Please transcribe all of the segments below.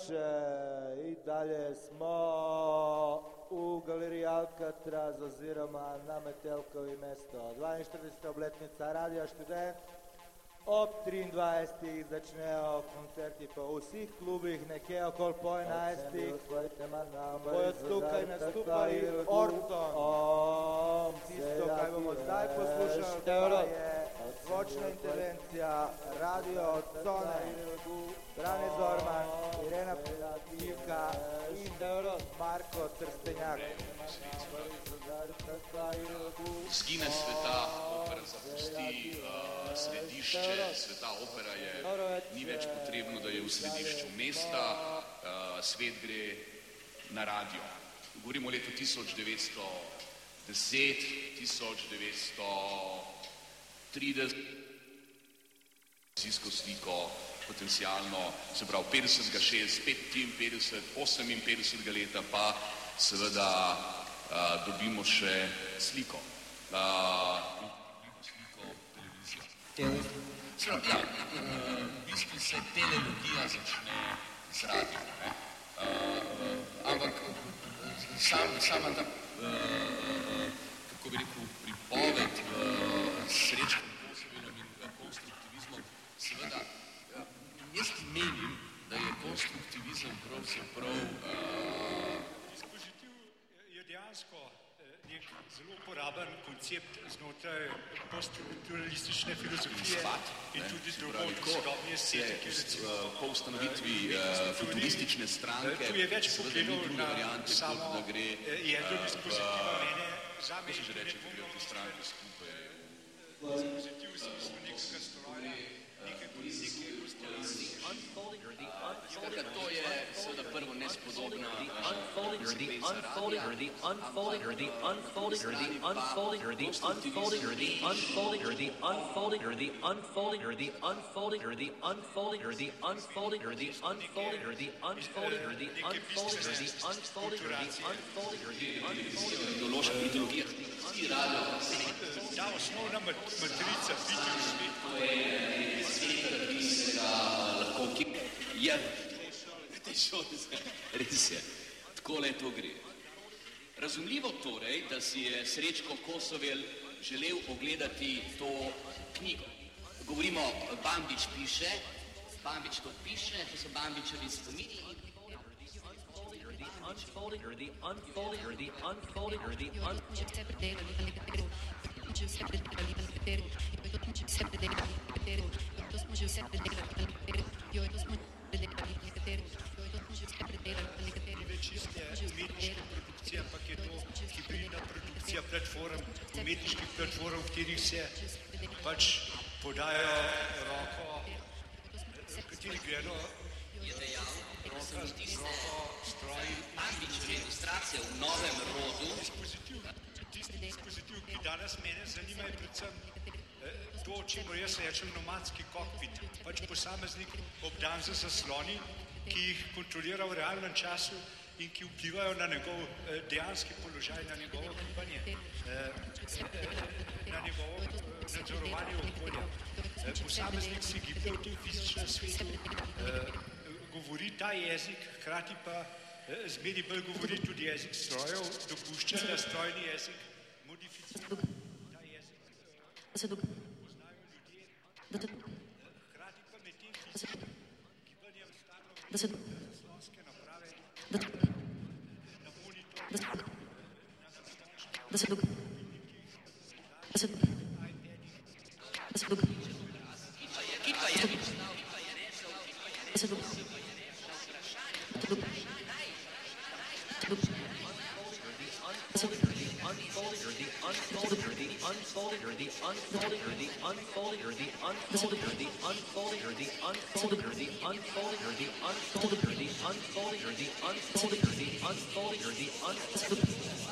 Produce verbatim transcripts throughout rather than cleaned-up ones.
i dalje smo u galeriji Alcatraz oziroma na Metelkovi mesto. dvainštirideseta obletnica Radia Študent. Ob triindvajsetih začnejo koncerti po vseh klubih, nekje okoli po enajstih. Bojo tukaj nastupali Orton. Tisto, kaj bomo zdaj poslušali, pa je zvočna intervencija Radio Cone, Brane Zorman, Irena Pivka in Marko Trstenjak. Zgine sveta, opera zapusti uh, središče, sveta opera je, ni več potrebno, da je v središču mesta, uh, svet gre na radio. Govorimo o letu tisoč devetsto deset, tisoč devetsto trideset, vizijsko sliko, potencialno, se pravi petdesetega, šestdeset, petinpetdeset, oseminpetdesetega leta pa seveda uh, dobimo še sliko. Uh, sliko televizijo. Ja, v bistvu se telelogija začne z radio, ne? Uh, ampak sam, sama ta, uh, kako bi rekel, pripoved uh, Srečkom Kosovelom in konstruktivizmom, seveda, uh, jaz menim, da je konstruktivizem pravzaprav uh, dispozitiv je dejansko nek zelo uporaben koncept znotraj poststrukturalistične filozofije in tudi drugod sodobne estetike. Po ustanovitvi futuristične stranke tu je več pogledov na samo jedro dispozitiva mene, zame je že reče, da gre v stranke skupaj. Dispozitiv v smislu nekega stroja, nekaj politike, Skratka, to je seveda prvo nespodobna ideološka mitologija. Ta osnovna matrica biti v svetu. To je sveta, ki se ga lahko kip. Ja, res je, takole to gre. Razumljivo torej, da si je Srečko Kosovel želel ogledati to knjigo. Govorimo, Bambič piše, Bambič to piše, to so Bambičevi spomini. Unfolding or the unfolding or the unfolding or the unfolding. Ampak je to hibridna produkcija platform, umetniških platform, v katerih se pač podajo roko, v kateri gredo roka, roko, stroji. Bambičeva ilustracija v novem rodu. Dispozitiv, tisti dispozitiv, ki danes mene zanima, je predvsem to, o čemer jaz rečem nomadski kokpit. Pač posameznik obdan z zasloni, ki jih kontrolira v realnem času in ki vplivajo na njegov dejanski položaj, na njegovo gibanje, na njegovo nadzorovanje okolja. Posameznik se giblje v tem fizičnem svetu, govori ta jezik, hkrati pa zmeri bolj govori tudi jezik strojev, dopušča, da strojni jezik modificira ta jezik, poznajo ljudje, hkrati pa med tem fizičnim gibanjem stalno zaslonske naprave na monitor, na zaslončke, Kipa je, Unfolding or the unfolding or the unfolding or the unfolding or the unfolding or the unfolding or the unfolding or the unfolding or the unfolding or the unfolding or the unfolding or the unfolding or the unfolding or the unfolding.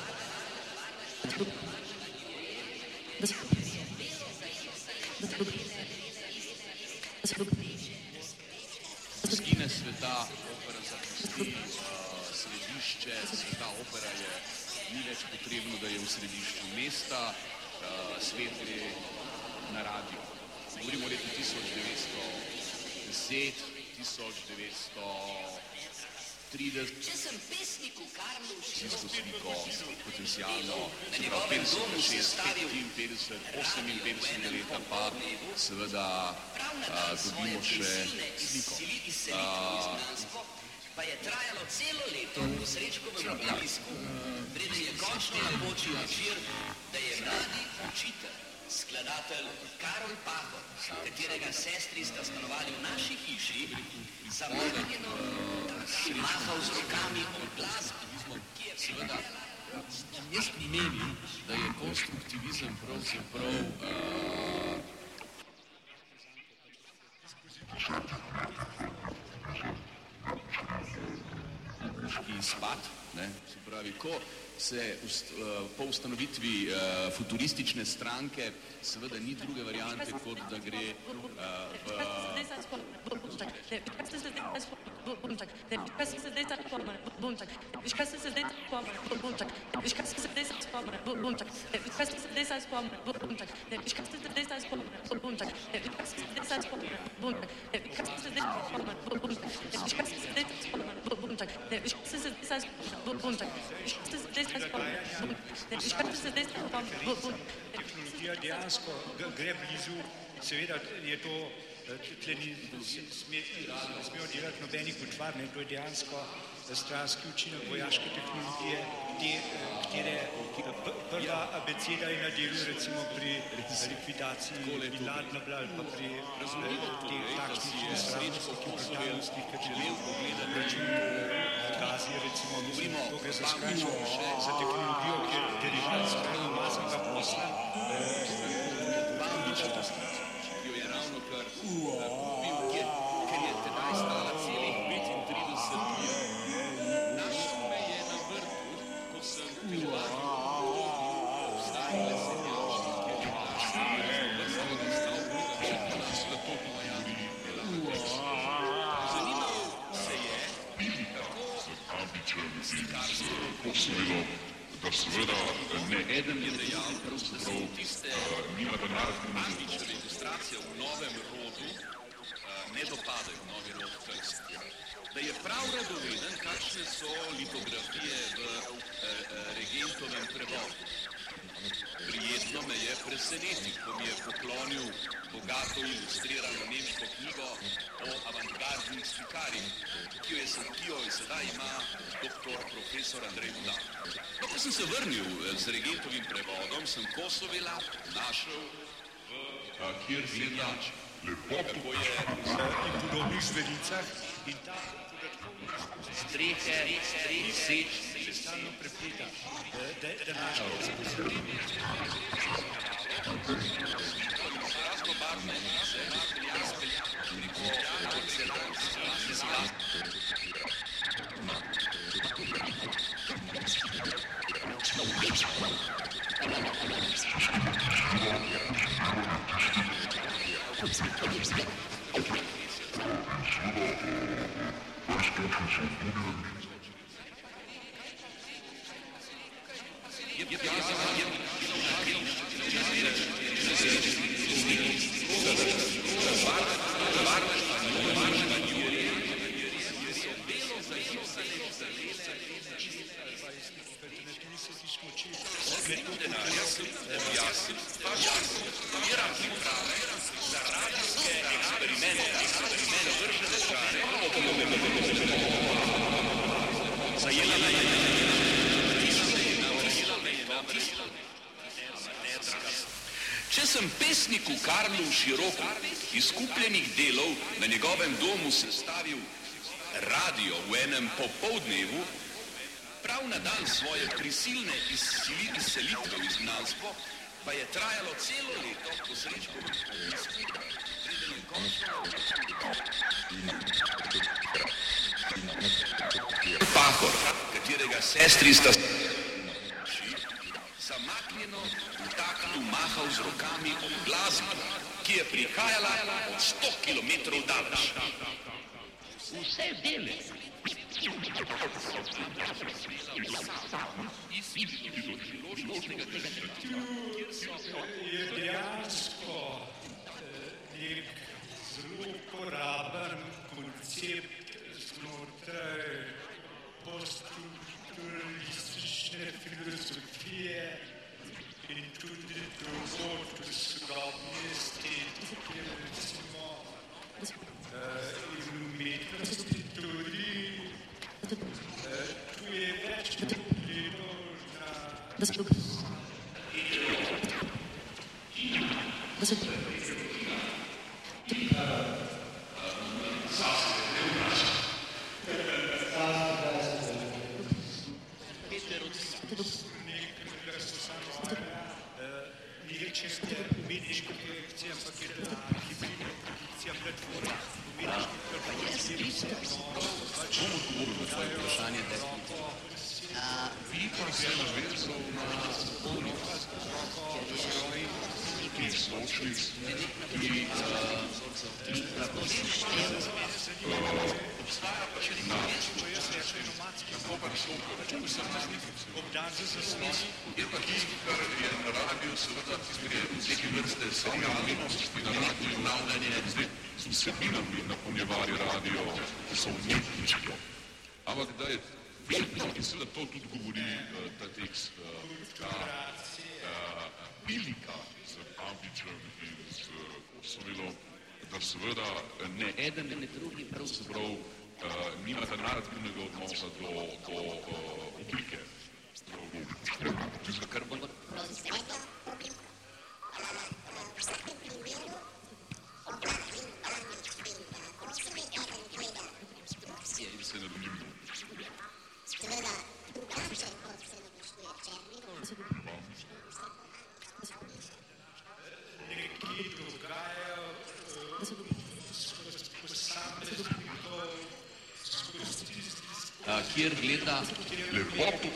Zgine sveta, opera zapusti središče, sveta opera je, ni več potrebno, da je v središču mesta, svet gre na radio. Govorimo o letu tisoč devetsto deset, tisoč devetsto trideset, Če sem pesnik v Karlovši, tisto sliko potencialno, se pravi petdeset, šestdeset, petinpetdeset, oseminpetdeset leta pa seveda a, dobimo še sliko. A, pa je trajalo celo leto po Srečkovem obisku, preden je končno napočil večer, da je mladi učitelj, skladatelj Karol Pahor, katerega sestri sta stanovali v naši hiši, zamaknjeno mahal z rokami ob glasbo, ki je seveda, jaz menim, da je konstruktivizem pravzaprav uh, izpad, ne, se pravi, ko se ust, uh, po ustanovitvi uh, futuristične stranke seveda ni druge variante, kot da gre uh, Tehnologija dejansko gre blizu, seveda je to, tle ni smejo delati nobenih utvar, to je dejansko stranski učinek vojaške tehnologije, te, katere prva abeceda je na delu recimo pri likvidaciji Bin Ladna ali pa pri teh takšnih nesramnostih in brutalnostih, katerih račun Gazi recimo, mislim, to gre za skrajno, za tehnologijo, ki je derivat skrajno umazanega posla. ki jo je ravno kar kupil, ker je tedaj stala celih petintrideset let. Našel me je na vrtu, ko sem telovadil obstajale senjačnike, ki je vrstno nastal druga četna sveto moja Zanimal se je, kako slikarstvo posojilo, da seveda ne eden je dejal, da so tiste Mandičeve ilustracije v novem rodu ne dopadajo v novi rod krst. Da je prav radoveden, kakšne so litografije v Regentovem prevodu. Prijetno me je presenetiti, ko mi je poklonil bogato ilustrirano nemško knjigo o avantgardnih slikarjih, ki jo je, ki jo je sedaj ima doktor profesor Andrej Budak. No, ko sem se vrnil z Regentovim prevodom, sem Kosovela našel v kjer senjač. Kako je in podobnih zvericah in ta strehe, seč, se stalno prepleta. Današnjo raznobarvne se razpelja preko celotne Če sem pesnik v Karlu Široku izkupljenih delov na njegovem domu sestavil radio v enem popoldnevu, prav na dan svoje prisilne izselitve v izgnanstvo, pa je trajalo celo leto po Srečkovem obisku, preden je končno Pahor, katerega sestri sta zamaknjeno v taktu mahal z rokami ob glasbo, ki je prihajala od sto kilometrov daleč. Vse dele. je dejansko nek zelo uporaben koncept znotraj Tu je več pogledov na... Ni čiste umetniške projekcije, ampak je to hibridna produkcija platforma umetniških platform. Bom odgovoril na tvoje vprašanje, definitivno. Vi pa se navezal na spolno ki izločnic, ki obstaja pa še nekaj, če jaz rečem nomadski kobar slokov, če posameznik obdazi za sloni, je pa tisto, kar je na radiju, seveda, neke vrste serialnosti na radiju, navdanje, zdaj z vsebinami napolnjevali radio, ki so umetniški. Ampak da je vedno, in seveda to tudi govori ta tekst, ta pilika z Ambičem in z Kosovilom, da seveda ne eden, ne drugi pravzaprav nimata narativnega odnosa do, do uh, oblike. Tisto, kar bo... Se ne donim. Nekaj dogajajo kjer gleda lepoto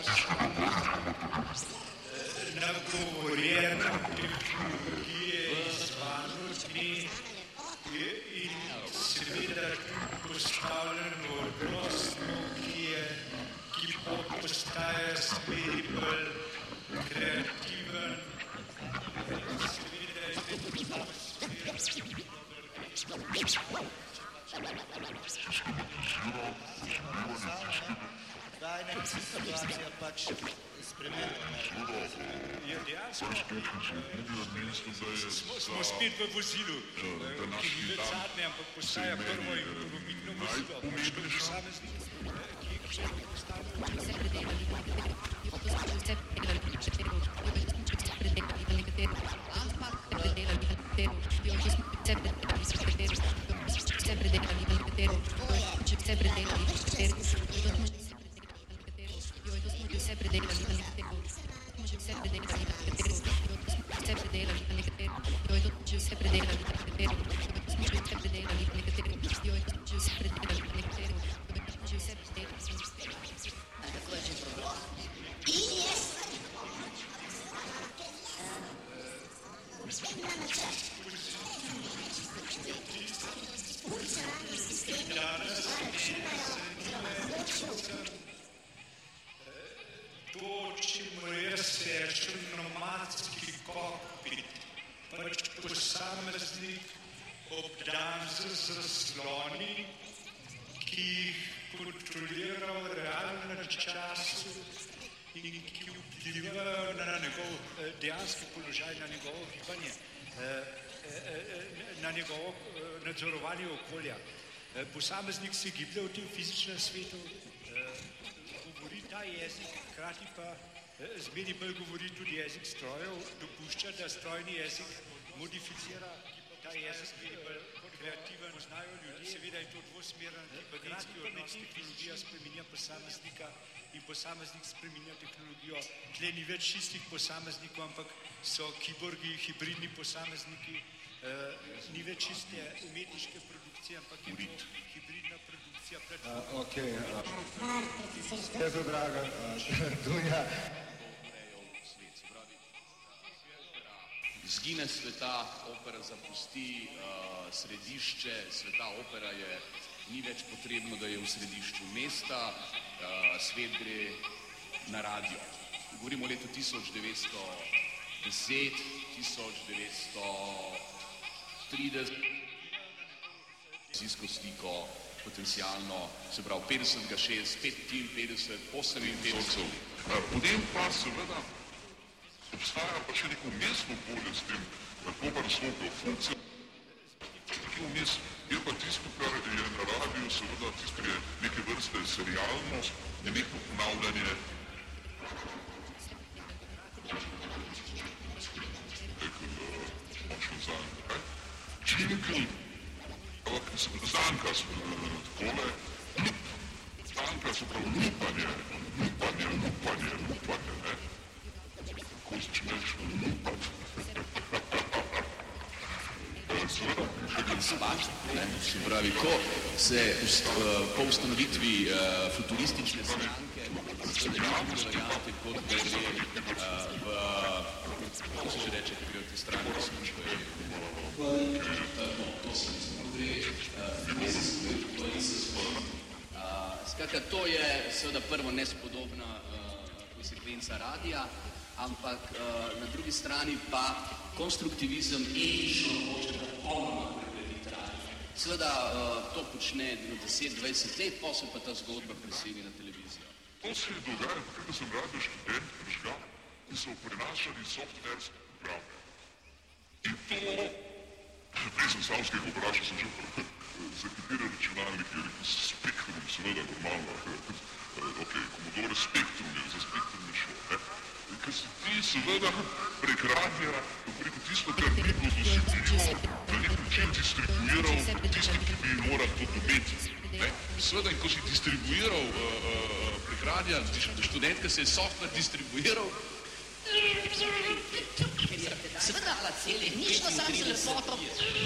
nagovorjena tehnologije izvanosti in seveda postavljen v odnosno, ki je, ki postaja smeri bolj kreativen. Seveda je Zdaj neka se situacija pač spremenila. Je dejansko, smo spet v vozilu, ki ni več zadnje, ampak postaja prvo in polovično vozilo. Pač kot posameznik, ki je postavljeno. Dejanski položaj na njegovo gibanje, na njegovo nadzorovanje okolja. Posameznik se giblje v tem fizičnem svetu, govori ta jezik, hkrati pa zmeri bolj govori tudi jezik strojev, dopušča, da strojni jezik modificira ta jezik, zmeri bolj kreativen, poznajo ljudi. Seveda je to dvosmeren kibernetski odnos, tehnologija spreminja posameznika in posameznik spreminja tehnologijo. Tle ni več čistih posameznikov, ampak so kiborgi, hibridni posamezniki, ni več čiste umetniške produkcije, ampak je to hibridna produkcija. Ok, Jezu draga, Dunja. Izgine sveta, opera zapusti središče sveta, opera je, ni več potrebno, da je v središču mesta, svet gre na radio. Govorimo o letu tisoč devetsto deset, tisoč devetsto trideset, fizijsko sliko, potencialno, se pravi petdeset, šest, petinpetdeset, oseminpetdeset. Potem pa seveda obstaja pa še neko mestno polje s tem kobar slokov funkcijo, ki vmes Je pa tisto, kar je na radiju, seveda tisto, kar je neke vrste serialnost, je neko ponavljanje. Činkel, ampak zanka, takole, zanka se pravi lupanje, lupanje, lupanje, lupanje, ne? Ko začneš lupati. Seveda, Spač, ne, se pravi, ko se ust, uh, po ustanovitvi uh, futuristične stranke spremenjavate kot da gre uh, v, kako se že reče, kako gre v te stranke službe? To se mislim, gre skratka, to je seveda prvo nespodobna uh, konsekvenca radija, ampak uh, na drugi strani pa konstruktivizem etično hoče popolnoma preglediti radio. Seveda uh, to počne deset dvajset let, pa se pa ta zgodba preseli na televizijo. To se je dogajalo, tako sem radio študent prižgal in so prenašali softverske programe. In to, prej sem Savskega vprašal, sem že za kateri računalnik je rekel Spektrum, seveda normalno, ok, Commodore Spektrum je, za Spektrum je šlo, ne? Ker si ti seveda prek radija, preko tisto, kar ni bilo dosegljivo, na nek način distribuiral tisti, ki bi moral to dobiti. Seveda, in ko si distribuiral uh, uh, prek radija, študentka se je software distribuiral. Seveda, ništa sam za lepoto.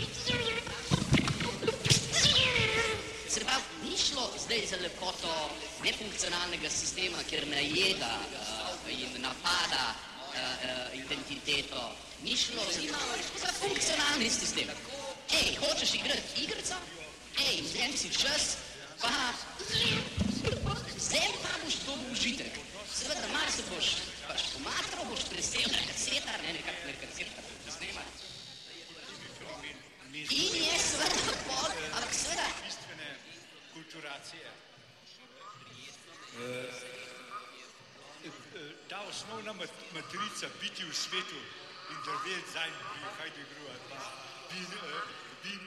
Se pravi, ni šlo zdaj za lepoto nefunkcionalnega sistema, ker najeda uh, in napada uh, uh, identiteto. Ni šlo za funkcionalni sistem. Ej, hočeš igrati igrico? Ej, vzem si čas, pa vzem pa boš to užitek. Seveda, malo se boš pač pomatral, boš presel na kasetar, ne nekak na kasetar posnemat. In je seveda pol, ampak seveda... Kulturacije. Ta osnovna matrica biti v svetu in drveti zanj, kaj da igru, pa bin, bin.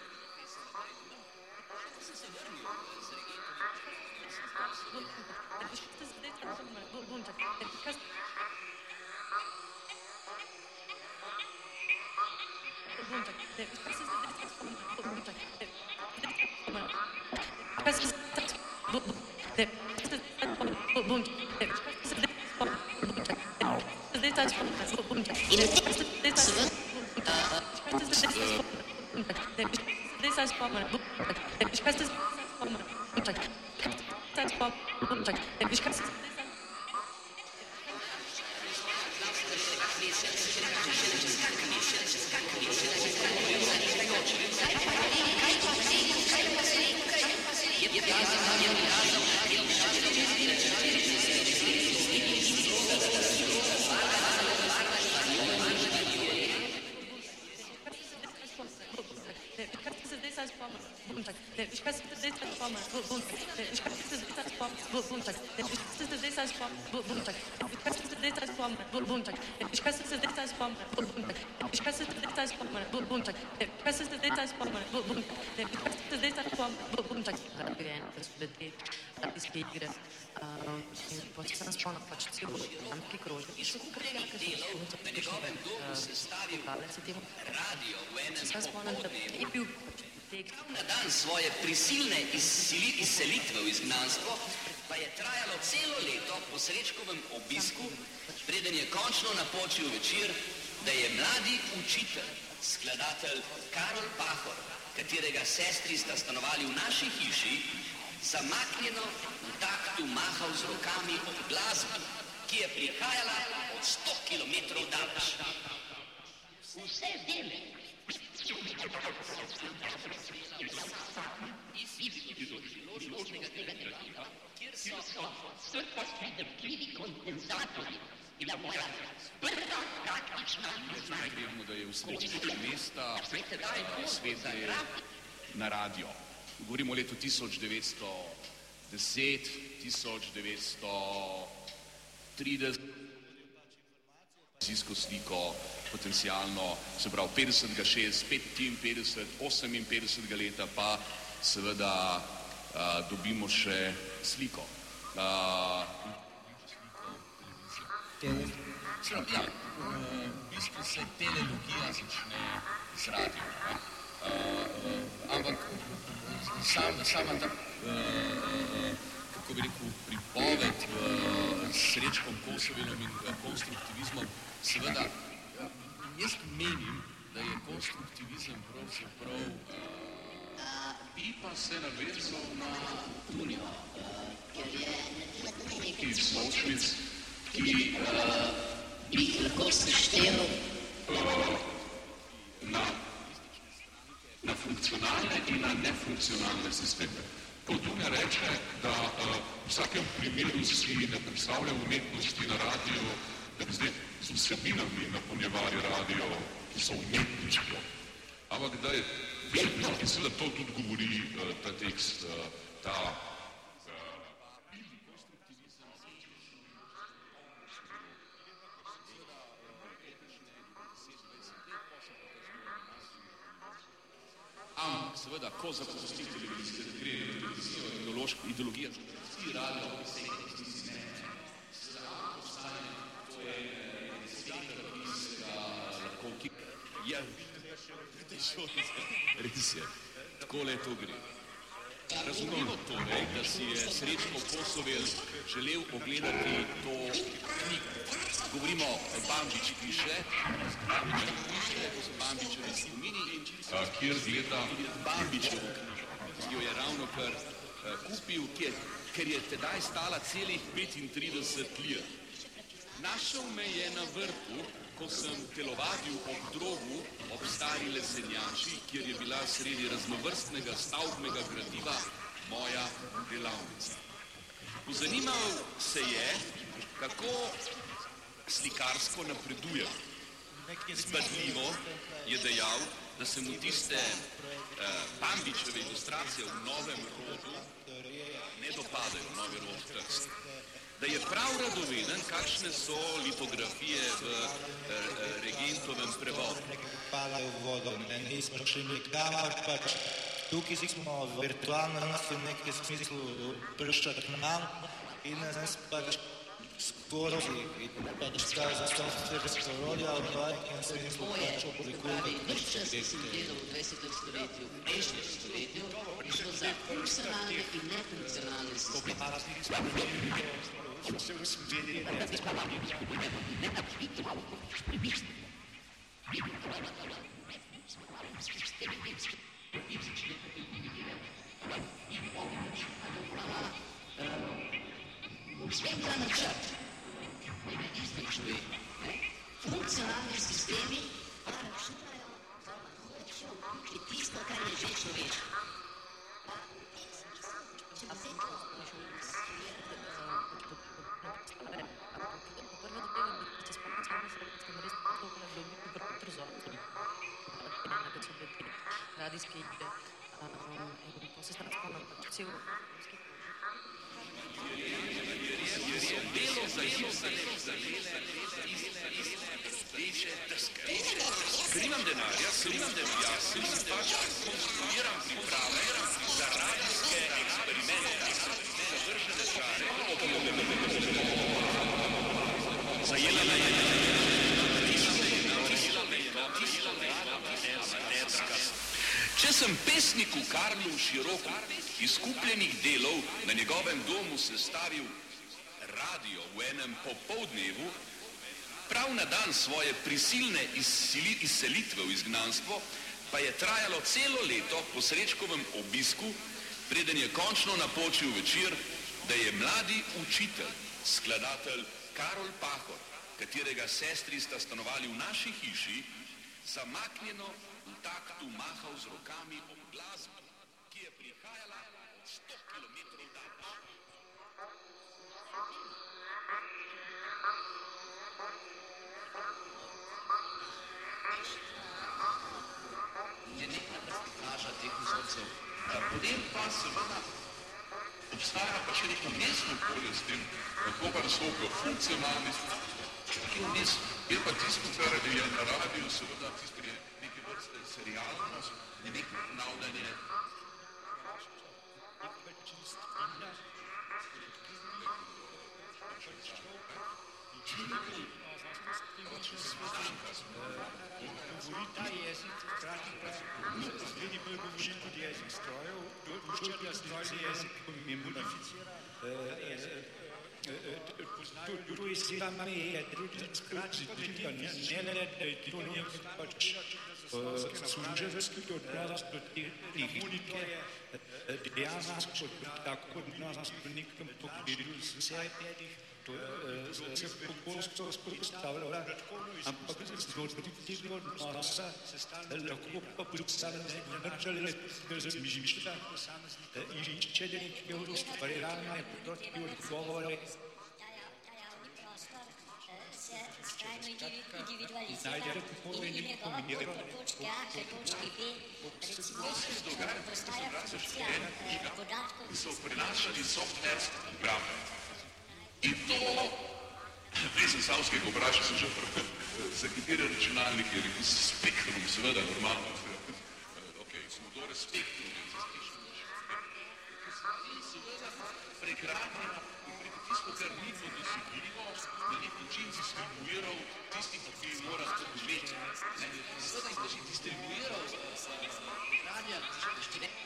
Na dan svoje prisilne izselitve v izgnanstvo pa je trajalo celo leto po Srečkovem obisku, preden je končno napočil večer, da je mladi učitelj, skladatelj Karl Pahor, katerega sestri sta stanovali v naši hiši, zamaknjeno v taktu mahal z rokami ob glasbi, ki je prihajala od sto kilometrov daleč. Vse dele. Kjer so strpljivi kondenzatorji bila moja prva praktična znanja. Vemo, da je v središču mesta svet na radio. Govorimo o letu tisoč devetsto deset, tisoč devetsto trideset. televizijsko sliko, potencialno, se pravi petdesetega, šest, petinpetdeset, oseminpetdesetega leta pa seveda a, dobimo še sliko. A, Seveda, ja, v bistvu se teleologija začne z radijem, ne? Uh, uh, ampak sam, sama ta, uh, kako bi rekel, pripoved uh, s Srečkom Kosovelom in uh, konstruktivizmom, seveda, uh, jaz menim, da je konstruktivizem pravzaprav, uh, bi pa se navezal na Unijo, ker je nekaj Sločnic, ki uh, bi lahko seštelo na, na funkcionalne in na nefunkcionalne sisteme. Podunja reče, da uh, v vsakem primeru si ne predstavlja umetnosti na radiju, da bi zdaj z vsebinami napolnjevali radio, ki so umetniške. Ampak da je vedno, in seveda to tudi govori uh, ta tekst, uh, ta Ampak seveda, ko zapusti televizije, da gre na televizijo, ideološka ideologija, vsi radio, vse ne, seveda postane, to je deseta, ki se ga lahko ki... Ja, res je, takole to gre. Razumemo torej, da si je Srečko Kosovel želel ogledati to knjigo. Govorimo o Bambič piše, to so Bambičevi spomini, kjer gleda Bambičevo knjigo, ki jo je ravno kar kupil, ker je tedaj stala celih petintrideset lir. Našel me je na vrtu, ko sem telovadil ob drogu, ob stari lesenjači, kjer je bila sredi raznovrstnega stavbnega gradiva moja delavnica. Pozanimal se je, kako slikarsko napreduje. Zbadljivo je dejal, da se mu tiste eh, Bambičeve ilustracije v novem rodu ne dopadajo, novi rod tekst. Da je prav radoveden, kakšne so litografije v eh, Regentovem prevodu. Padajo v vodo, ne, nismo šli nikamor, pač tukaj smo virtualno nas v nekem smislu priščati k nam in nas pač skorozi in pač skaj za sto štirideset rodja odvajati in se nismo pač oblikujemo. Več čas sem delal v dvajsetem stoletju, v prejšnjem stoletju, šlo za funkcionalne in nefunkcionalne sisteme. Vse usmerjeni. Sveta načrt. Funkcionalni sistemi računajo za lahko je tisto, kar je že človeško. Radijske igre in to se transforma pač cel Delo zaisane, veče drske. Ker imam denarja, ker imam denarja, sem se pač konstruiram priprave za radijske eksperimente, zavržene čare. Zajela me je, natisla me je, natisla me je, natisla me je, amaterska. Če sem pesniku Karlu Široku iz kupljenih delov na njegovem domu sestavil radio v enem popoldnevu, prav na dan svoje prisilne izselitve v izgnanstvo, pa je trajalo celo leto po Srečkovem obisku, preden je končno napočil večer, da je mladi učitelj, skladatelj Karol Pahor, katerega sestri sta stanovali v naši hiši, zamaknjeno v taktu mahal z rokami ob glasbo, ki je prihajala od sto kilometrov daleč. Je nekaj reportaža teh vzorcev. Potem pa seveda obstaja pa še neko mestno polje s tem, kako pa nastopijo funkcionalni Vmes je pa tisto, kar je na radiju, seveda tisto je neke vrste serialnost, nek ponavljanje. Govori ta jezik, hkrati pa srednji bolj govori tudi jezik strojev, učitelj strojni jezik modificira. To je sama je, skrati držijo, ne le, da je to nekaj pač služeljski odnos do tehnike, dejansko tako odnos do nekem pogledu vse petih, se pogosto spostavlja, ampak zgodbi tega odnosa lahko pa predstavlja načele, da razmišlja in išče nekaj ustvarjalne odgovore. Skrajno individualizira in je njegova pot od točke A k točki B, recimo, postaja funkcija podatkov, ki so prenašali softverske programe. In to, prej sem Savskega vprašal, sem že za kateri računalnik je rekel Spektrum, seveda, normalno. Ok, smo dore Spektrum, in seveda prekratnjeno in preko tisto, kar ni podosegljivo, na nek način distribuiral tisti, ki mora to doživeti. Seveda je tudi distribuiral radija študenta.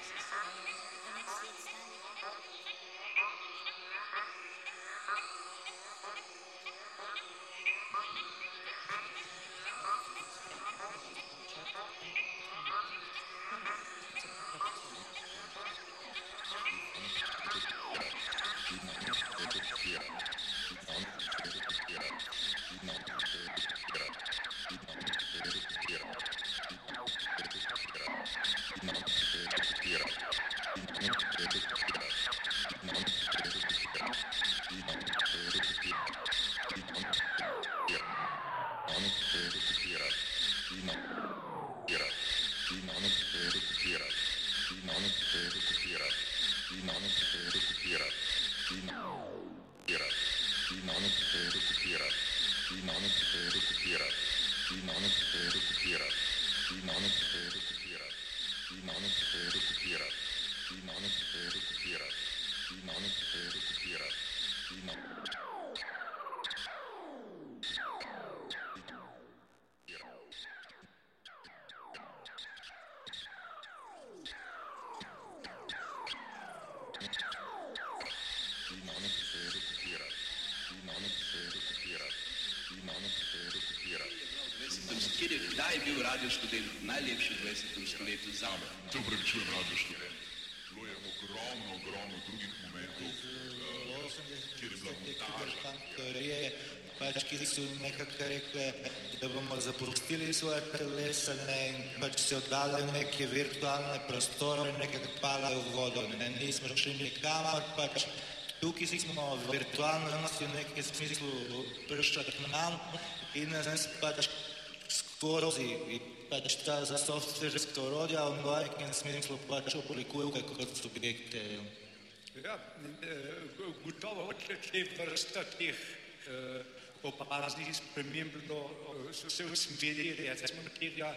Kdaj je bil Radio Študent najlepši v dvajsetem stoletju zame? Se upravičujem, Radio Študent. Bilo je ogromno, ogromno drugih momentov, kjer je bila montaža. Pač, ki so nekako rekli, da bomo zapustili svoje telesa in pač se oddali v neke virtualne prostore, nekako palajo v vodo. Nismo šli nikamor, pač tukaj smo v virtualnosti v nekem smislu prišli k nam in nas pač skorozi, pač ta za softverska orodja v nekem smislu pač oblikujejo kot subjekte. Ja, gotovo te vrsta teh opaznih sprememb se usmerili, recimo tega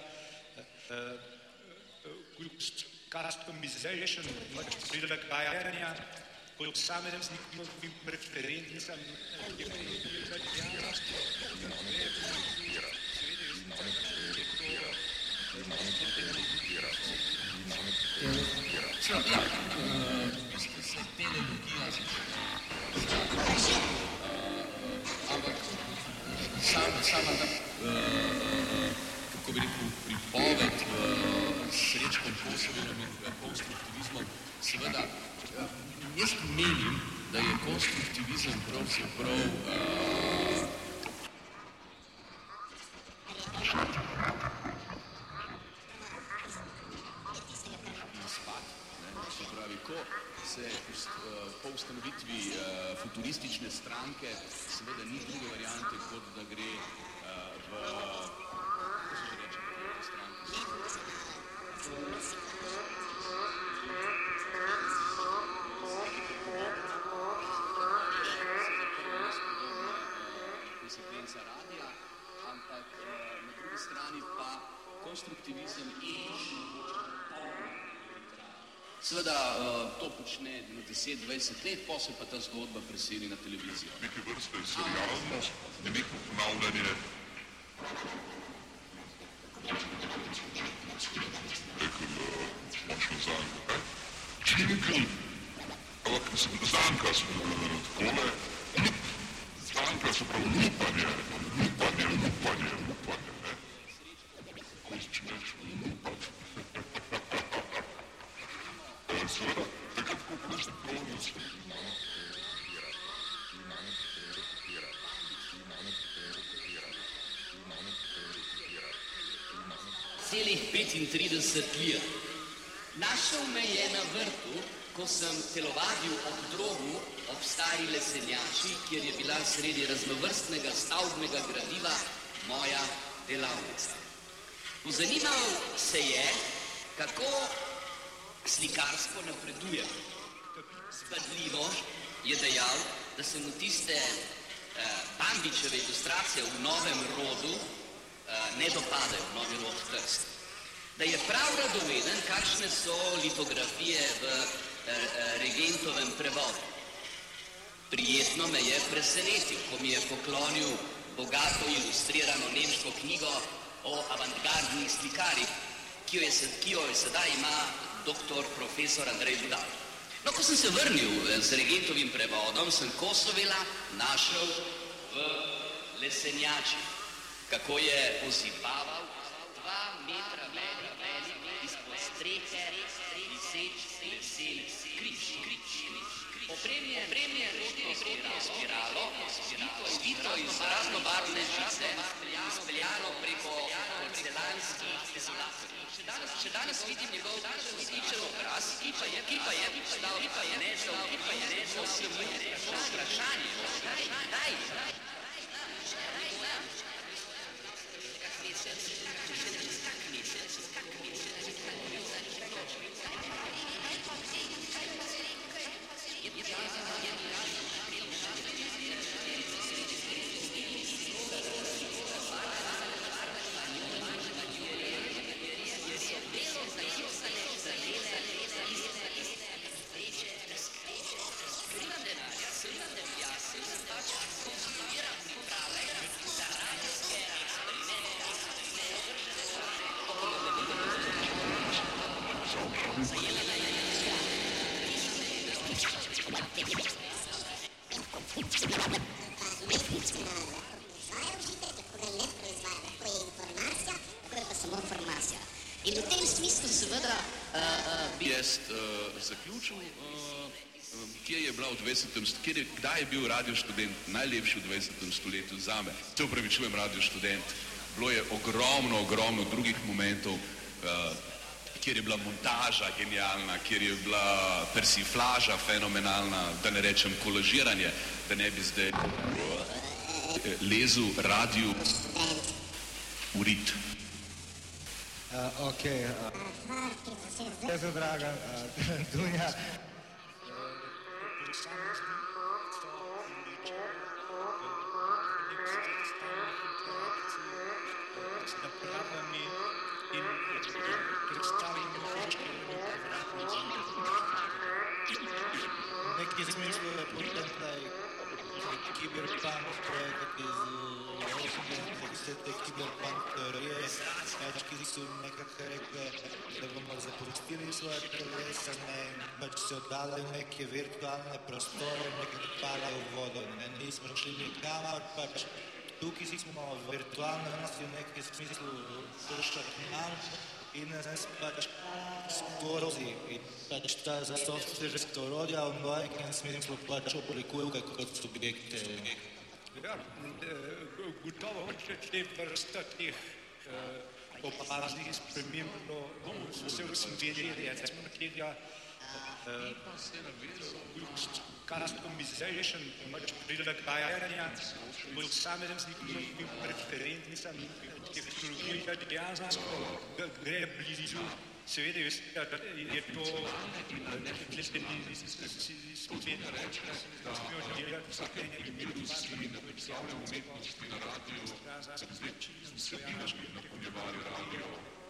customization, prilagajanja posameznikovim preferencam. Ampak sama ta, kako bi rekel, pripoved Srečkom Kosovinom in konstruktivizmom, seveda, jaz menim, da je konstruktivizem pravzaprav se po ustanovitvi futuristične stranke seveda ni druge variante, kot da gre v, kako se že reče, v stranke. Disciplin Sarada. konstruktivizem etični Seveda to počne na deset dvajset let, pa se pa ta zgodba preseli na televizijo. Neke vrste serialnost, neko ponavljanje. Rekel, močno zanka, kaj? Džingl, ampak zanka takole, zanka se pravi lupanje, lupanje, lupanje, lupanje, ne? Ko začneš lupati. Seveda, takrat, ko prosto pravnic. Celih petintrideset lir. Našel me je na vrtu, ko sem telovadil ob drogu, ob stari lesenjači, kjer je bila sredi raznovrstnega stavbnega gradiva moja delavnica. Pozanimal se je, kako slikarstvo napreduje. Spadljivo je dejal, da se mu tiste eh, Bambičeve ilustracije v novem rodu eh, ne dopadajo, novi rod Trst. Da je prav radoveden, kakšne so litografije v eh, Regentovem prevodu. Prijetno me je presenetil, ko mi je poklonil bogato ilustrirano nemško knjigo o avantgardnih slikarjih, ki jo je, ki jo je sedaj ima doktor profesor Andrej Budal. No, ko sem se vrnil z Regentovim prevodom, sem Kosovela našel v lesenjači, kako je pozipaval dva metra metra velik izpod strehe viseč leseni križ. Opremljen, opremljen ročno spiralo, zvito iz raznobarvne žice, izpeljano preko porcelanskih dezolatorjev. Še danes vidim njegov sličen obraz, ki pa je, ki pa je, stal, ki pa je, nesel, ki pa je, nesel, si mu je rešil vprašanje. Daj, daj, daj. In v tem smislu seveda bi jaz zaključil, kje je bila v dvajsetem stoletju, kdaj je bil Radio Študent najlepši v dvajsetem stoletju zame. Se upravičujem, Radio Študent, bilo je ogromno, ogromno drugih momentov, kjer je bila montaža genialna, kjer je bila persiflaža fenomenalna, da ne rečem kolažiranje, da ne bi zdaj lezel radiju v rit. Uh, ok, jaz sem Dragan, uh, Dunja. Neki smislu je potem taj kiberpunk projekt iz osemdesetih kiberpunk teorije, ki so nekako rekli, da bomo zapustili svoje telesa in pač se oddali v neke virtualne prostore, nekako padajo v vodo. Nismo šli nikamor, pač tukaj smo v virtualnosti v nekem smislu puščati nam in nas pač skozi in pač ta softverska orodja v nekem smislu pač oblikujejo kot subjekte. Ja, gotovo, če te vrsta teh opaznih sprememb se usmerili, recimo nekega customization, prilagajanja posameznim preferencam, tehnologija dejansko gre blizu. Seveda je to nekaj spet reči, da smejo delati vsake individualne umetnosti na radiju, z večjim vsebinaškim napolnjevanjem radio.